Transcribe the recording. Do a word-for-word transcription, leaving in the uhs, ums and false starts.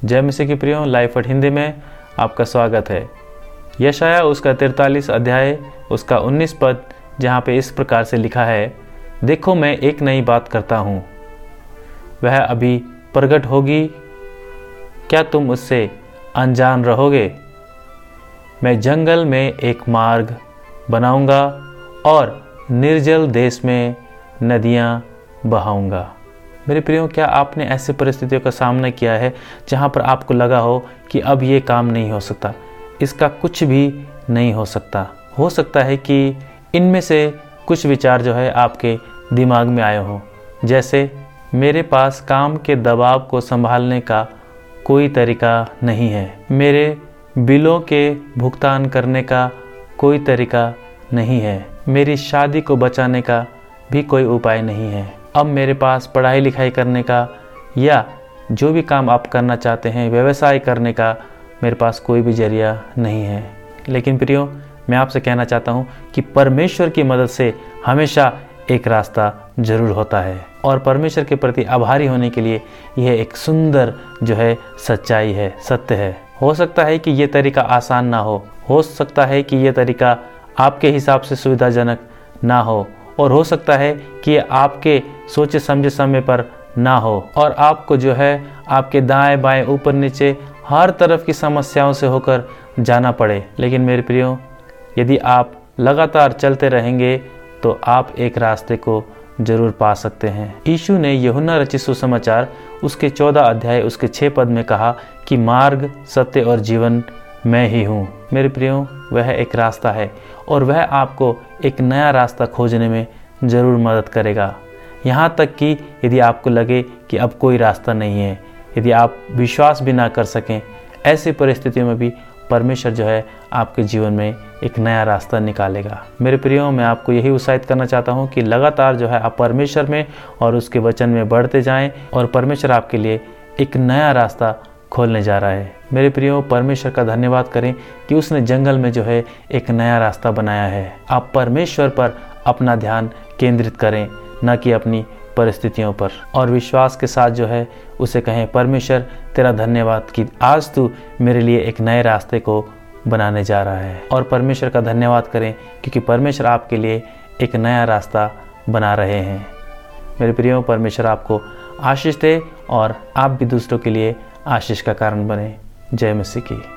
जय मसीह की प्रियो, लाइफ एट हिंदी में आपका स्वागत है। यशाया उसका तैंतालीस अध्याय उसका उन्नीस पद, जहाँ पे इस प्रकार से लिखा है, देखो मैं एक नई बात करता हूँ, वह अभी प्रकट होगी, क्या तुम उससे अनजान रहोगे? मैं जंगल में एक मार्ग बनाऊंगा और निर्जल देश में नदियाँ बहाऊंगा। मेरे प्रियो, क्या आपने ऐसी परिस्थितियों का सामना किया है जहाँ पर आपको लगा हो कि अब ये काम नहीं हो सकता, इसका कुछ भी नहीं हो सकता? हो सकता है कि इनमें से कुछ विचार जो है आपके दिमाग में आए हों, जैसे मेरे पास काम के दबाव को संभालने का कोई तरीका नहीं है, मेरे बिलों के भुगतान करने का कोई तरीका नहीं है, मेरी शादी को बचाने का भी कोई उपाय नहीं है, अब मेरे पास पढ़ाई लिखाई करने का या जो भी काम आप करना चाहते हैं, व्यवसाय करने का मेरे पास कोई भी जरिया नहीं है। लेकिन प्रियो, मैं आपसे कहना चाहता हूँ कि परमेश्वर की मदद से हमेशा एक रास्ता जरूर होता है, और परमेश्वर के प्रति आभारी होने के लिए यह एक सुंदर जो है सच्चाई है, सत्य है। हो सकता है कि ये तरीका आसान ना हो हो सकता है कि ये तरीका आपके हिसाब से सुविधाजनक ना हो, और हो सकता है कि ये आपके सोचे समझे समय पर ना हो, और आपको जो है आपके दाएं बाएं ऊपर नीचे हर तरफ की समस्याओं से होकर जाना पड़े। लेकिन मेरे प्रियो, यदि आप लगातार चलते रहेंगे तो आप एक रास्ते को जरूर पा सकते हैं। यीशु ने यूहन्ना रचित सुसमाचार उसके चौदह अध्याय उसके छः पद में कहा कि मार्ग, सत्य और जीवन मैं ही हूँ। मेरे प्रियो, वह एक रास्ता है और वह आपको एक नया रास्ता खोजने में ज़रूर मदद करेगा। यहाँ तक कि यदि आपको लगे कि अब कोई रास्ता नहीं है, यदि आप विश्वास भी ना कर सकें, ऐसी परिस्थितियों में भी परमेश्वर जो है आपके जीवन में एक नया रास्ता निकालेगा। मेरे प्रियो, मैं आपको यही उत्साहित करना चाहता हूँ कि लगातार जो है आप परमेश्वर में और उसके वचन में बढ़ते जाएं, और परमेश्वर आपके लिए एक नया रास्ता खोलने जा रहा है। मेरे प्रियो, परमेश्वर का धन्यवाद करें कि उसने जंगल में जो है एक नया रास्ता बनाया है। आप परमेश्वर पर अपना ध्यान केंद्रित करें, न कि अपनी परिस्थितियों पर, और विश्वास के साथ जो है उसे कहें, परमेश्वर तेरा धन्यवाद कि आज तू मेरे लिए एक नए रास्ते को बनाने जा रहा है। और परमेश्वर का धन्यवाद करें क्योंकि परमेश्वर आपके लिए एक नया रास्ता बना रहे हैं। मेरे प्रियो, परमेश्वर आपको आशीष दे और आप भी दूसरों के लिए आशीष का कारण बने। जय मसीह की।